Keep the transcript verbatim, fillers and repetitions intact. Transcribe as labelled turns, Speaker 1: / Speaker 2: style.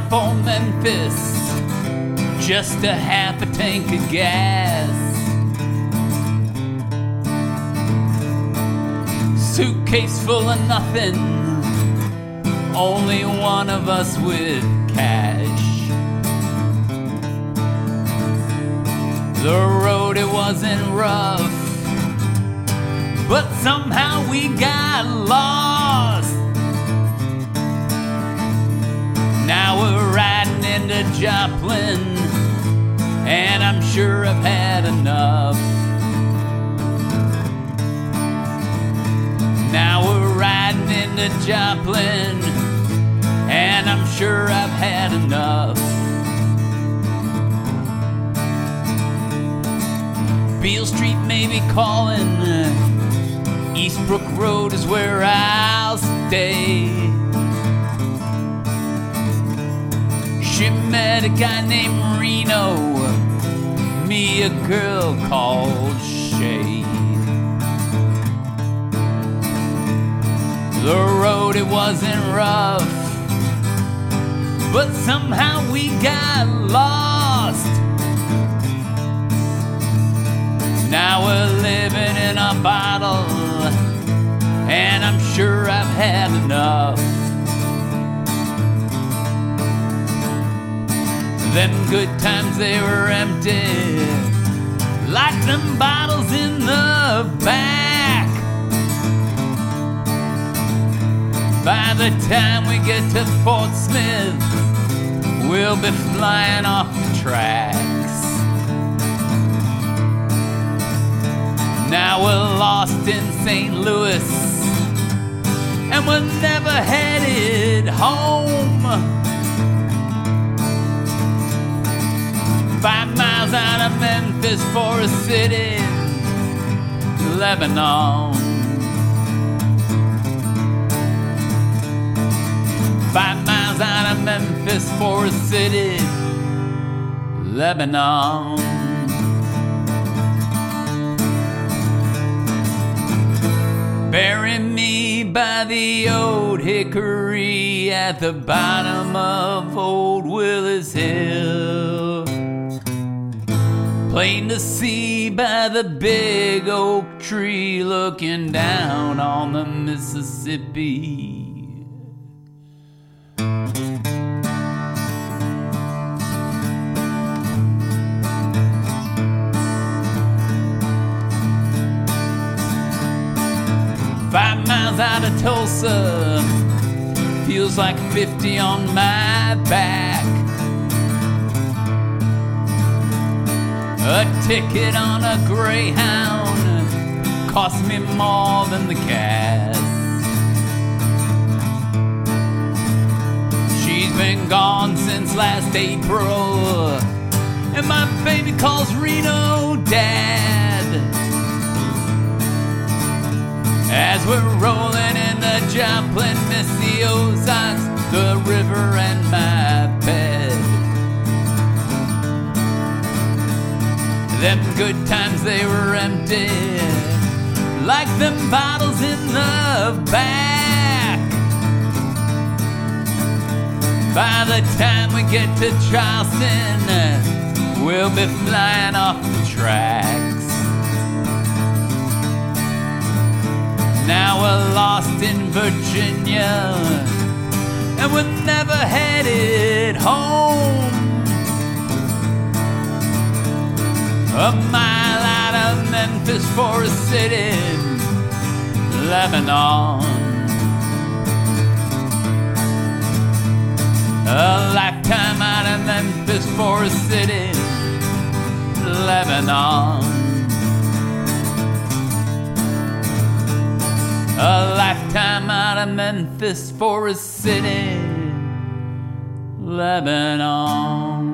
Speaker 1: out for Memphis, just a half a tank of gas. Suitcase full of nothing, only one of us with cash. The road, it wasn't rough, but somehow we got lost. Now we're riding into Joplin, and I'm sure I've had enough. Now we're riding into Joplin, and I'm sure I've had enough. Beale Street may be calling, Eastbrook Road is where I'll stay. She met a guy named Reno, me a girl called Shay. The road, it wasn't rough, but somehow we got lost. Now we're living in a bottle, and I'm sure I've had enough. Them good times, they were empty, like them bottles in the back. By the time we get to Fort Smith, we'll be flying off the tracks. Now we're lost in Saint Louis, and we're never headed home. Five miles out of Memphis, Forest City, Lebanon. Five miles out of Memphis, Forest City, Lebanon. Bury me by the old hickory at the bottom of Old Willis Hill. Plain to see by the big oak tree looking down on the Mississippi. Five miles out of Tulsa, feels like fifty on my back. A ticket on a Greyhound cost me more than the gas. She's been gone since last April, and my baby calls Reno Dad. As we're rolling into Joplin, miss the Ozarks, the river and my bed. Them good times, they were empty, like them bottles in the back. By the time we get to Charleston, we'll be flying off the tracks. Now we're lost in Virginia, and we're never headed home. A mile out of Memphis, Forest City, Lebanon. A lifetime out of Memphis, Forest City, Lebanon. A lifetime out of Memphis, Forest City, Lebanon.